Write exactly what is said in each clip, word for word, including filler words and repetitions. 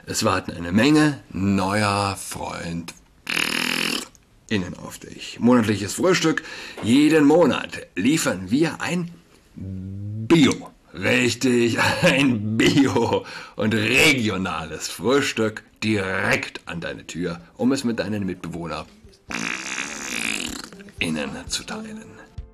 Es warten eine Menge neuer Freund innen auf dich. Monatliches Frühstück. Jeden Monat liefern wir ein Bio. Richtig, ein Bio und regionales Frühstück direkt an deine Tür, um es mit deinen Mitbewohnern innen zu teilen.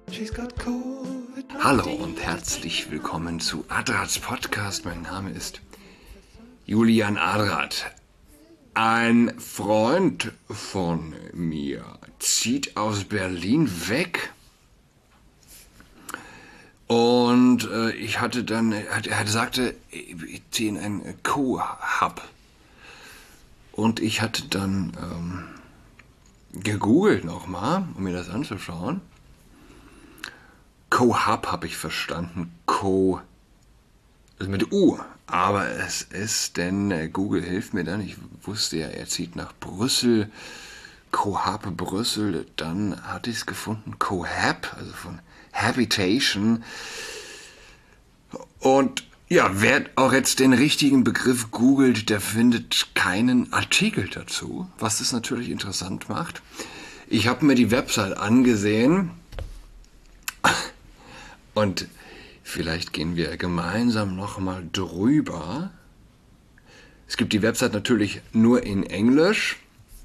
Hallo und herzlich willkommen zu Adrats Podcast. Mein Name ist Julian Adrat. Ein Freund von mir zieht aus Berlin weg und äh, ich hatte dann, er sagte, ich ziehe in ein Co-Hub und ich hatte dann ähm, gegoogelt nochmal, um mir das anzuschauen. Co-Hub habe ich verstanden, Co, also mit U, aber es ist, denn äh, Google hilft mir dann, ich wusste ja, er zieht nach Brüssel, Co-Hub Brüssel, dann hatte ich es gefunden, Co-Hab, also von Habitation. Und ja, wer auch jetzt den richtigen Begriff googelt, der findet keinen Artikel dazu, was es natürlich interessant macht. Ich habe mir die Website angesehen und vielleicht gehen wir gemeinsam nochmal drüber. Es gibt die Website natürlich nur in Englisch.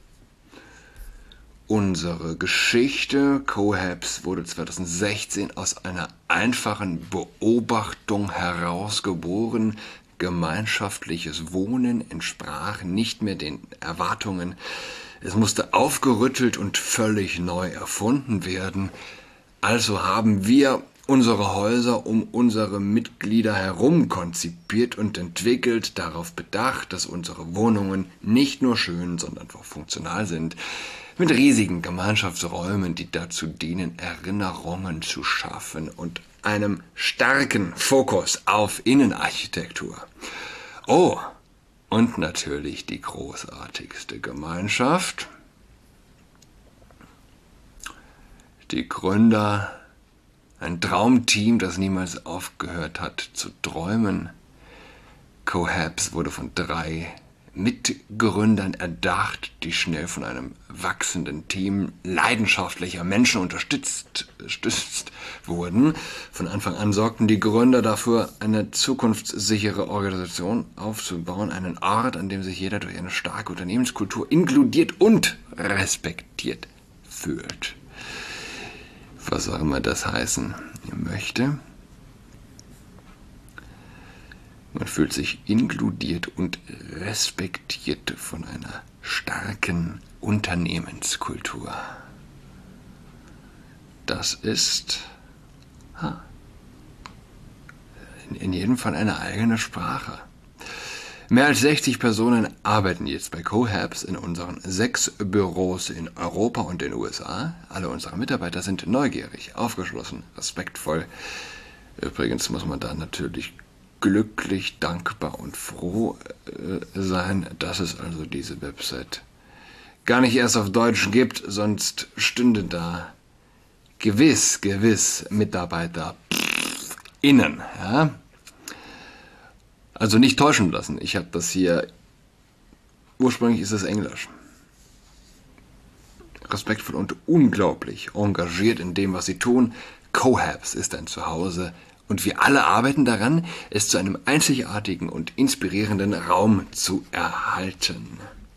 Unsere Geschichte Co-Habs wurde zweitausendsechzehn aus einer einfachen Beobachtung herausgeboren. Gemeinschaftliches Wohnen entsprach nicht mehr den Erwartungen. Es musste aufgerüttelt und völlig neu erfunden werden. Also haben wir unsere Häuser um unsere Mitglieder herum konzipiert und entwickelt, darauf bedacht, dass unsere Wohnungen nicht nur schön, sondern auch funktional sind, mit riesigen Gemeinschaftsräumen, die dazu dienen, Erinnerungen zu schaffen und einem starken Fokus auf Innenarchitektur. Oh, und natürlich die großartigste Gemeinschaft. Die Gründer, ein Traumteam, das niemals aufgehört hat zu träumen. Co-Habs wurde von drei Mitgründern erdacht, die schnell von einem wachsenden Team leidenschaftlicher Menschen unterstützt, unterstützt wurden. Von Anfang an sorgten die Gründer dafür, eine zukunftssichere Organisation aufzubauen, einen Ort, an dem sich jeder durch eine starke Unternehmenskultur inkludiert und respektiert fühlt. Was auch immer das heißen möchte. Man fühlt sich inkludiert und respektiert von einer starken Unternehmenskultur. Das ist ha, in, in jedem Fall eine eigene Sprache. Mehr als sechzig Personen arbeiten jetzt bei Co-Habs in unseren sechs Büros in Europa und den U S A. Alle unsere Mitarbeiter sind neugierig, aufgeschlossen, respektvoll. Übrigens muss man da natürlich glücklich, dankbar und froh äh, sein, dass es also diese Website gar nicht erst auf Deutsch gibt, sonst stünde da gewiss, gewiss Mitarbeiter innen, ja. Also nicht täuschen lassen. Ich habe das hier, ursprünglich ist es Englisch. Respektvoll und unglaublich engagiert in dem, was sie tun. Co-Habs ist ein Zuhause und wir alle arbeiten daran, es zu einem einzigartigen und inspirierenden Raum zu erhalten.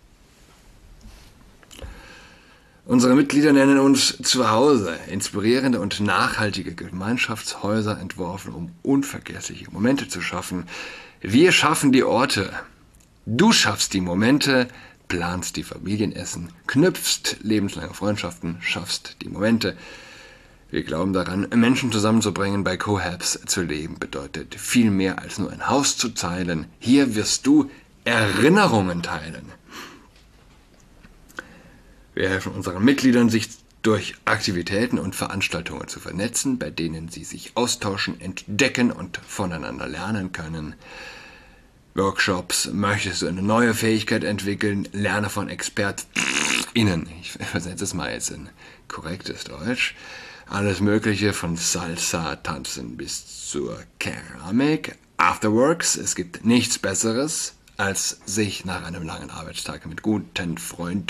Unsere Mitglieder nennen uns Zuhause, inspirierende und nachhaltige Gemeinschaftshäuser entworfen, um unvergessliche Momente zu schaffen. Wir schaffen die Orte. Du schaffst die Momente, planst die Familienessen, knüpfst lebenslange Freundschaften, schaffst die Momente. Wir glauben daran, Menschen zusammenzubringen. Bei Co-Habs zu leben bedeutet viel mehr als nur ein Haus zu teilen. Hier wirst du Erinnerungen teilen. Wir helfen unseren Mitgliedern, sich durch Aktivitäten und Veranstaltungen zu vernetzen, bei denen sie sich austauschen, entdecken und voneinander lernen können. Workshops, möchtest du eine neue Fähigkeit entwickeln, lerne von ExpertInnen. Ich versetze es mal jetzt in korrektes Deutsch. Alles Mögliche von Salsa, Tanzen bis zur Keramik. Afterworks, es gibt nichts Besseres als sich nach einem langen Arbeitstag mit guten FreundInnen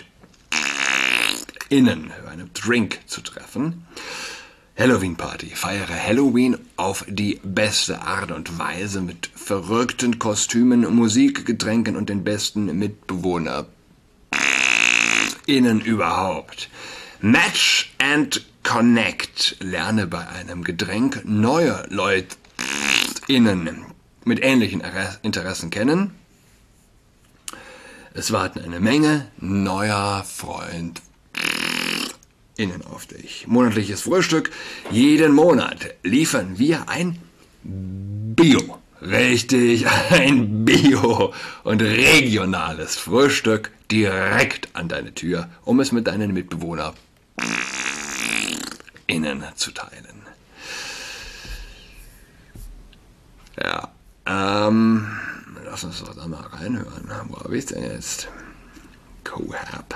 über einen Drink zu treffen. Halloween-Party. Feiere Halloween auf die beste Art und Weise mit verrückten Kostümen, Musik, Getränken und den besten MitbewohnerInnen überhaupt. Match and Connect. Lerne bei einem Getränk neue LeutInnen mit ähnlichen Interessen kennen. Es warten eine Menge neuer Freund innen auf dich. Monatliches Frühstück. Jeden Monat liefern wir ein Bio. Richtig, ein Bio und regionales Frühstück direkt an deine Tür, um es mit deinen MitbewohnerInnen zu teilen. Ja, ähm, lass uns doch da mal reinhören. Wo habe ich denn jetzt? Cohab.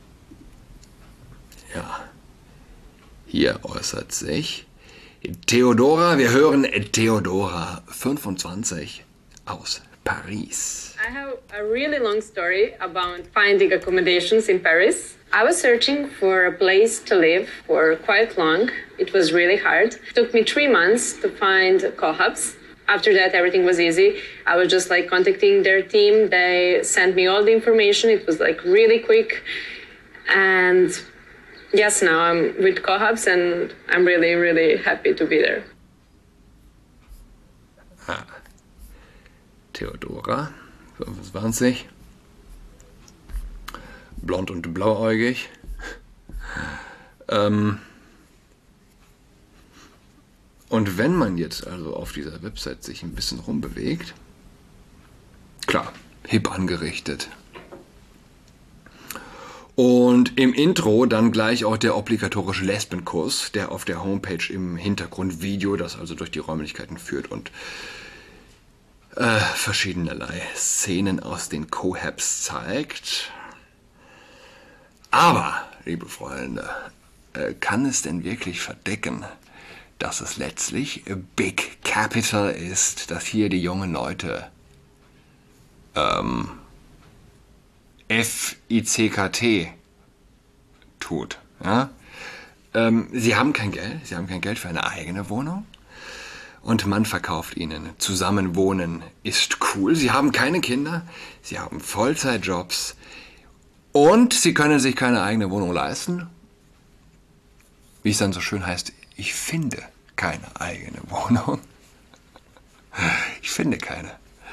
Ja, hier äußert sich Theodora. Wir hören Theodora fünfundzwanzig aus Paris. I have a really long story about finding accommodations in Paris. I was searching for a place to live for quite long. It was really hard. It took me three months to find Cohabs. After that, everything was easy. I was just like contacting their team. They sent me all the information. It was like really quick. And yes, now I'm with Cohabs and I'm really, really happy to be there. Ah. Theodora, fünfundzwanzig, blond und blauäugig. ähm und wenn man jetzt also auf dieser Website sich ein bisschen rumbewegt, klar, hip angerichtet. Und im Intro dann gleich auch der obligatorische Lesbenkurs, der auf der Homepage im Hintergrundvideo, das also durch die Räumlichkeiten führt und äh, verschiedenerlei Szenen aus den Cohabs zeigt. Aber, liebe Freunde, äh, kann es denn wirklich verdecken, dass es letztlich Big Capital ist, dass hier die jungen Leute ähm, F I C K T tut. Ja? Ähm, sie haben kein Geld, sie haben kein Geld für eine eigene Wohnung und man verkauft ihnen, Zusammenwohnen ist cool. Sie haben keine Kinder, sie haben Vollzeitjobs und sie können sich keine eigene Wohnung leisten. Wie es dann so schön heißt, ich finde keine eigene Wohnung. Ich finde keine.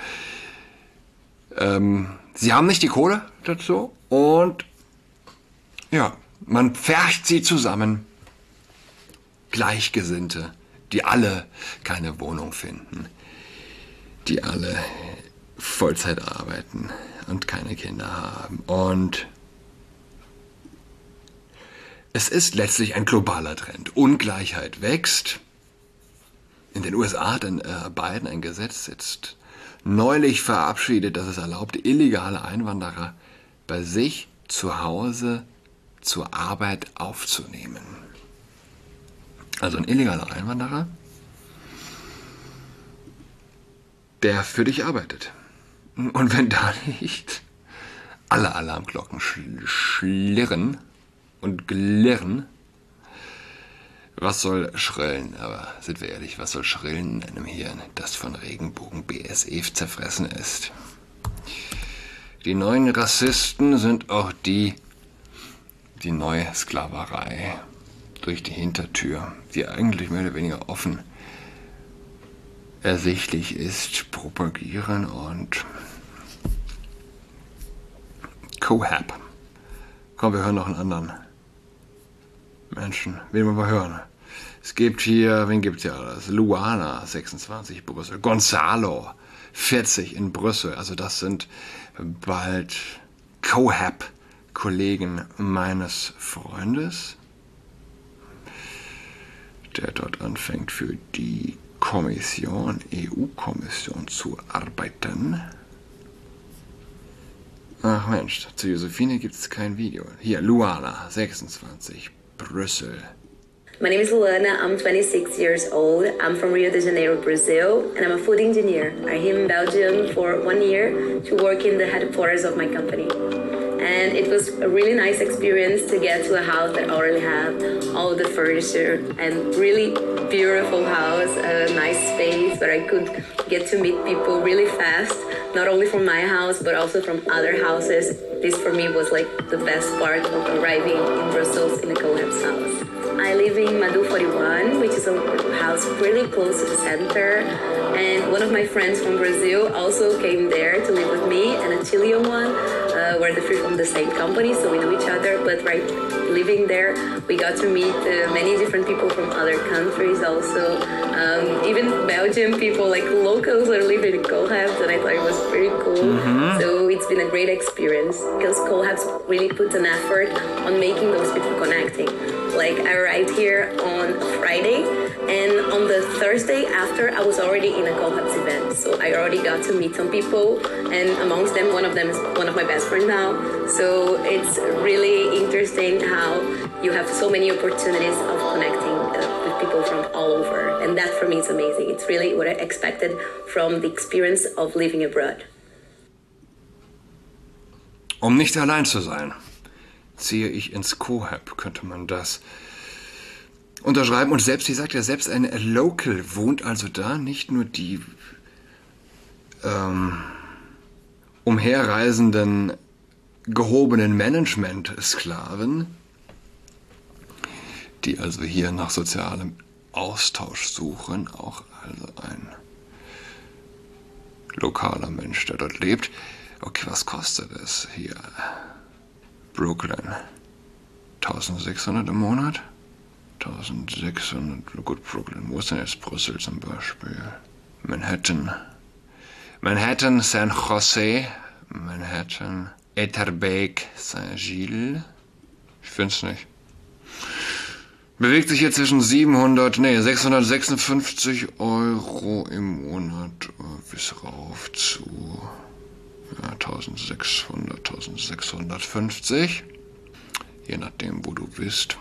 Ähm, sie haben nicht die Kohle dazu und ja, man pfercht sie zusammen, Gleichgesinnte, die alle keine Wohnung finden, die alle Vollzeit arbeiten und keine Kinder haben. Und es ist letztlich ein globaler Trend. Ungleichheit wächst. In den U S A hat dann äh, Biden ein Gesetz jetzt neulich verabschiedet, dass es erlaubt, illegale Einwanderer bei sich zu Hause zur Arbeit aufzunehmen. Also ein illegaler Einwanderer, der für dich arbeitet. Und wenn da nicht alle Alarmglocken schl- schlirren und glirren, was soll schrillen? Aber sind wir ehrlich, was soll schrillen in einem Hirn, das von Regenbogen B S E zerfressen ist? Die neuen Rassisten sind auch die, die neue Sklaverei durch die Hintertür, die eigentlich mehr oder weniger offen ersichtlich ist, propagieren und Cohab. Komm, wir hören noch einen anderen Menschen, wen wollen wir hören? Es gibt hier, wen gibt es hier alles? Luana, sechsundzwanzig, Brüssel. Gonzalo, vierzig in Brüssel. Also das sind bald Cohab-Kollegen meines Freundes, der dort anfängt für die Kommission, E U-Kommission zu arbeiten. Ach Mensch, zu Josephine gibt es kein Video. Hier, Luana, sechsundzwanzig, Brüssel. My name is Luana. I'm twenty-six years old. I'm from Rio de Janeiro, Brazil, and I'm a food engineer. I came in Belgium for one year to work in the headquarters of my company. And it was a really nice experience to get to a house that already had all the furniture and really beautiful house, a nice space where I could get to meet people really fast, not only from my house, but also from other houses. This for me was like the best part of arriving in Brussels in a Cohab's house. I live in Madu forty-one, which is a house really close to the center. And one of my friends from Brazil also came there to live with me, and a Chilean one. Uh, we're the three from the same company, so we know each other. But right, living there, we got to meet uh, many different people from other countries also. Um, even Belgian people, like locals are living in Cohabs, and I thought it was pretty cool. Mm-hmm. So it's been a great experience because Cohabs really put an effort on making those people connecting. Like I arrived here on a Friday, and on the Thursday after, I was already in a Cohabs event. So I already got to meet some people, and amongst them, one of them is one of my best friends now. So it's really interesting how you have so many opportunities of connecting uh, with people from all over. And that for me is amazing. It's really what I expected from the experience of living abroad. Um nicht allein zu sein, ziehe ich ins Cohab, könnte man das unterschreiben. Und selbst, wie sagt er, selbst ein Local wohnt also da, nicht nur die ähm, umherreisenden, gehobenen Management-Sklaven, die also hier nach sozialem Austausch suchen, auch also ein lokaler Mensch, der dort lebt. Okay, was kostet es hier? Brooklyn, eintausendsechshundert im Monat? eintausendsechshundert, gut, Brooklyn, wo ist denn jetzt Brüssel zum Beispiel? Manhattan, Manhattan, San Jose, Manhattan, Etterbeek, Saint-Gilles, ich find's nicht. Bewegt sich hier zwischen siebenhundert, nee, sechshundertsechsundfünfzig Euro im Monat bis rauf zu ja, eintausendsechshundert, eintausendsechshundertfünfzig, je nachdem, wo du bist.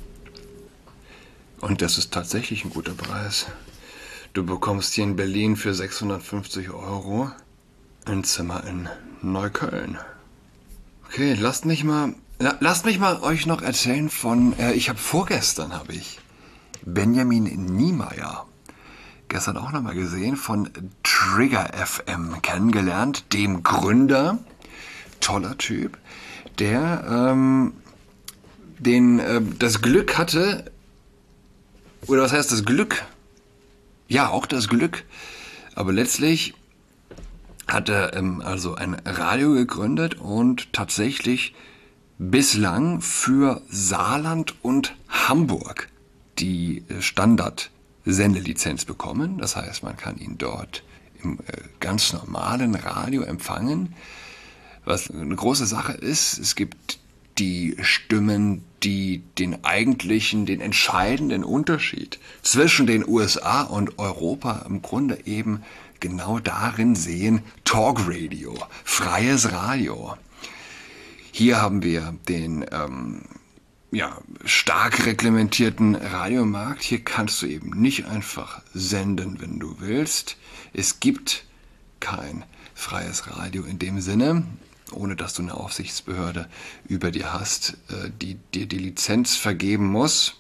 Und das ist tatsächlich ein guter Preis. Du bekommst hier in Berlin für sechshundertfünfzig Euro ein Zimmer in Neukölln. Okay, lasst mich mal, lasst mich mal euch noch erzählen von, äh, ich habe vorgestern, habe ich Benjamin Niemeyer gestern auch nochmal gesehen, von Trigger F M kennengelernt, dem Gründer, toller Typ, der ähm, den, äh, das Glück hatte, oder was heißt das Glück? Ja, auch das Glück, aber letztlich hat er ähm, also ein Radio gegründet und tatsächlich bislang für Saarland und Hamburg die äh, Standard-Sendelizenz bekommen. Das heißt, man kann ihn dort im äh, ganz normalen Radio empfangen. Was eine große Sache ist, es gibt die Stimmen, die den eigentlichen, den entscheidenden Unterschied zwischen den U S A und Europa im Grunde eben genau darin sehen: Talkradio, freies Radio. Hier haben wir den ähm, ja, stark reglementierten Radiomarkt. Hier kannst du eben nicht einfach senden, wenn du willst. Es gibt kein freies Radio in dem Sinne, ohne dass du eine Aufsichtsbehörde über dir hast, die dir die Lizenz vergeben muss.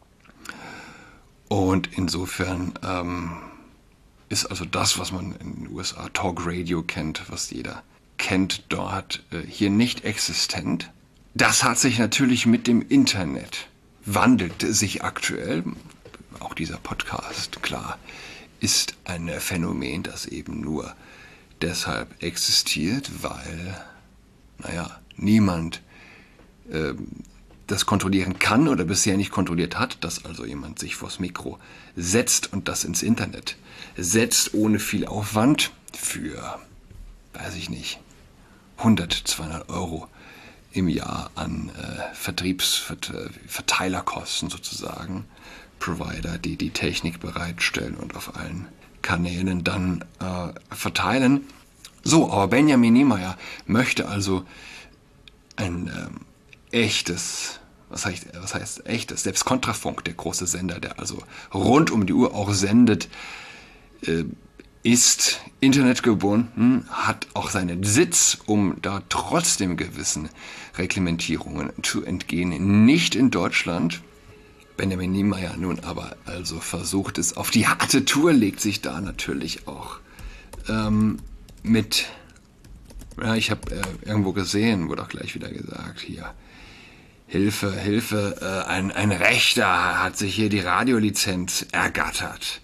Und insofern ähm, ist also das, was man in den U S A Talk Radio kennt, was jeder kennt dort, äh, hier nicht existent. Das hat sich natürlich mit dem Internet, wandelt sich aktuell. Auch dieser Podcast, klar, ist ein Phänomen, das eben nur deshalb existiert, weil, naja, niemand äh, das kontrollieren kann oder bisher nicht kontrolliert hat, dass also jemand sich vors Mikro setzt und das ins Internet setzt, ohne viel Aufwand für, weiß ich nicht, hundert, zweihundert Euro im Jahr an äh, Vertriebsverteilerkosten sozusagen, Provider, die die Technik bereitstellen und auf allen Kanälen dann äh, verteilen. So, aber Benjamin Niemeyer möchte also ein ähm, echtes Was heißt, was heißt echtes? Selbst Kontrafunk, der große Sender, der also rund um die Uhr auch sendet, äh, ist internetgebunden, hat auch seinen Sitz, um da trotzdem gewissen Reglementierungen zu entgehen. Nicht in Deutschland. Benjamin Niemeyer nun aber also versucht es auf die harte Tour, legt sich da natürlich auch ähm, mit, ja, ich habe äh, irgendwo gesehen, wurde auch gleich wieder gesagt, hier, Hilfe, Hilfe, äh, ein, ein Rechter hat sich hier die Radiolizenz ergattert.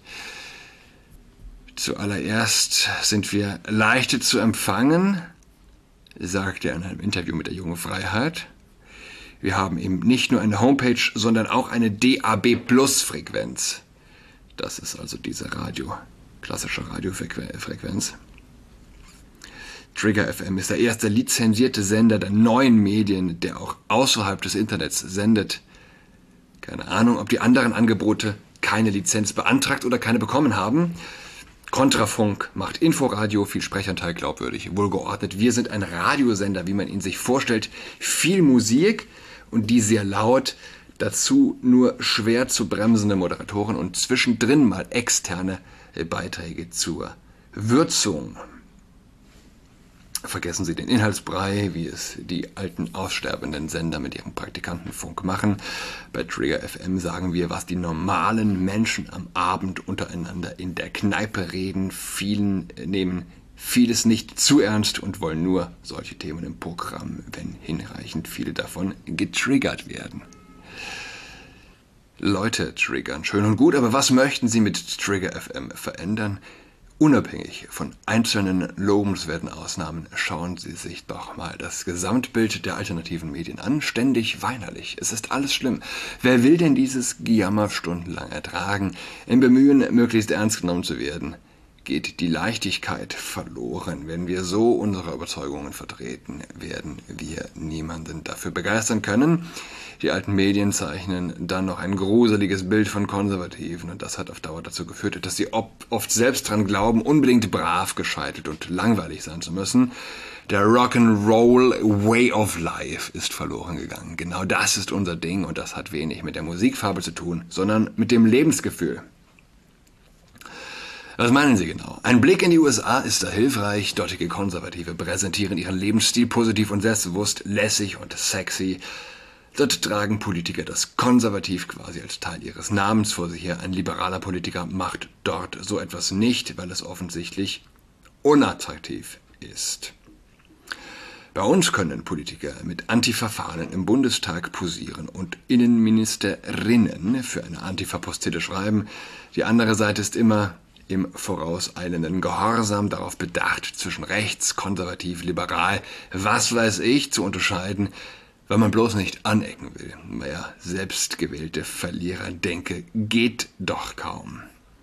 Zuallererst sind wir leichter zu empfangen, sagt er in einem Interview mit der Jungen Freiheit. Wir haben eben nicht nur eine Homepage, sondern auch eine D A B Plus Frequenz. Das ist also diese Radio, klassische Radiofrequenz. Trigger F M ist der erste lizenzierte Sender der neuen Medien, der auch außerhalb des Internets sendet. Keine Ahnung, ob die anderen Angebote keine Lizenz beantragt oder keine bekommen haben. Kontrafunk macht Inforadio, viel Sprechanteil, glaubwürdig, wohlgeordnet. Wir sind ein Radiosender, wie man ihn sich vorstellt. Viel Musik und die sehr laut. Dazu nur schwer zu bremsende Moderatoren und zwischendrin mal externe Beiträge zur Würzung. Vergessen Sie den Inhaltsbrei, wie es die alten aussterbenden Sender mit ihrem Praktikantenfunk machen. Bei Trigger F M sagen wir, was die normalen Menschen am Abend untereinander in der Kneipe reden. Vielen nehmen vieles nicht zu ernst und wollen nur solche Themen im Programm, wenn hinreichend viele davon getriggert werden. Leute triggern, schön und gut, aber was möchten Sie mit Trigger F M verändern? Unabhängig von einzelnen lobenswerten Ausnahmen schauen Sie sich doch mal das Gesamtbild der alternativen Medien an. Ständig weinerlich. Es ist alles schlimm. Wer will denn dieses Gejammer stundenlang ertragen? Im Bemühen, möglichst ernst genommen zu werden, geht die Leichtigkeit verloren. Wenn wir so unsere Überzeugungen vertreten, werden wir niemanden dafür begeistern können. Die alten Medien zeichnen dann noch ein gruseliges Bild von Konservativen und das hat auf Dauer dazu geführt, dass sie oft selbst dran glauben, unbedingt brav, gescheitert und langweilig sein zu müssen. Der Rock'n'Roll Way of Life ist verloren gegangen. Genau das ist unser Ding und das hat wenig mit der Musikfarbe zu tun, sondern mit dem Lebensgefühl. Was meinen Sie genau? Ein Blick in die U S A ist da hilfreich. Dortige Konservative präsentieren ihren Lebensstil positiv und selbstbewusst, lässig und sexy. Dort tragen Politiker das Konservativ quasi als Teil ihres Namens vor sich her. Ein liberaler Politiker macht dort so etwas nicht, weil es offensichtlich unattraktiv ist. Bei uns können Politiker mit Antifa-Fahnen im Bundestag posieren und Innenministerinnen für eine Antifa-Postille schreiben. Die andere Seite ist immer im vorauseilenden Gehorsam darauf bedacht, zwischen rechts, konservativ, liberal, was weiß ich, zu unterscheiden, weil man bloß nicht anecken will. Naja, selbstgewählte Verliererdenke geht doch kaum.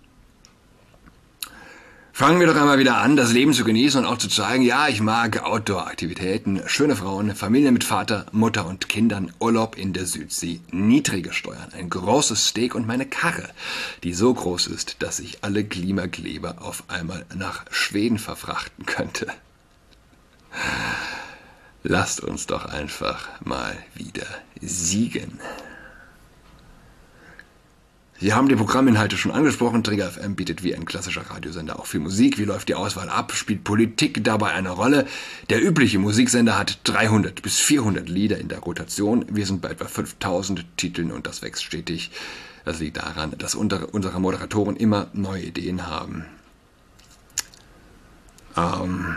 Fangen wir doch einmal wieder an, das Leben zu genießen und auch zu zeigen, ja, ich mag Outdoor-Aktivitäten, schöne Frauen, Familie mit Vater, Mutter und Kindern, Urlaub in der Südsee, niedrige Steuern, ein großes Steak und meine Karre, die so groß ist, dass ich alle Klimakleber auf einmal nach Schweden verfrachten könnte. Lasst uns doch einfach mal wieder siegen. Sie haben die Programminhalte schon angesprochen. Trigger F M bietet wie ein klassischer Radiosender auch viel Musik. Wie läuft die Auswahl ab? Spielt Politik dabei eine Rolle? Der übliche Musiksender hat dreihundert bis vierhundert Lieder in der Rotation. Wir sind bei etwa fünftausend Titeln und das wächst stetig. Das liegt daran, dass unsere Moderatoren immer neue Ideen haben. Ähm...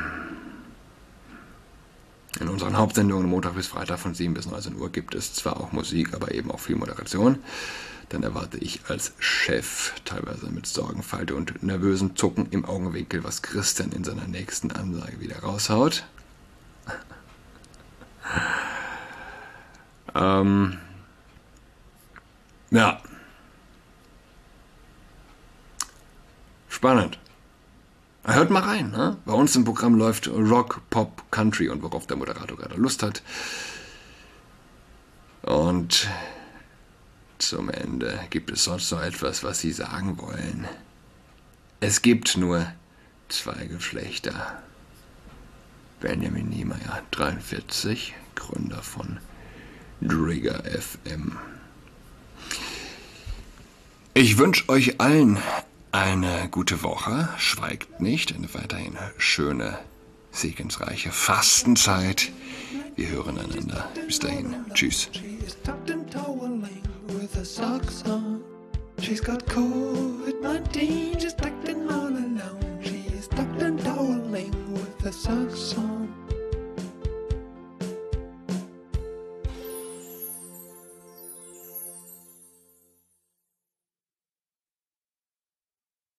In unseren Hauptsendungen Montag bis Freitag von sieben bis neunzehn Uhr gibt es zwar auch Musik, aber eben auch viel Moderation. Dann erwarte ich als Chef teilweise mit Sorgenfalte und nervösen Zucken im Augenwinkel, was Christian in seiner nächsten Ansage wieder raushaut. ähm, ja. Spannend. Hört mal rein, ne? Bei uns im Programm läuft Rock, Pop, Country und worauf der Moderator gerade Lust hat. Und zum Ende gibt es sonst noch etwas, was Sie sagen wollen. Es gibt nur zwei Geschlechter. Benjamin Niemeyer, dreiundvierzig, Gründer von Drigger F M. Ich wünsche euch allen eine gute Woche. Schweigt nicht, eine weiterhin schöne, segensreiche Fastenzeit. Wir hören einander. Bis dahin. Tschüss. She's got covid nineteen, she's tucked in all alone. She's tucked and toweling with her socks on.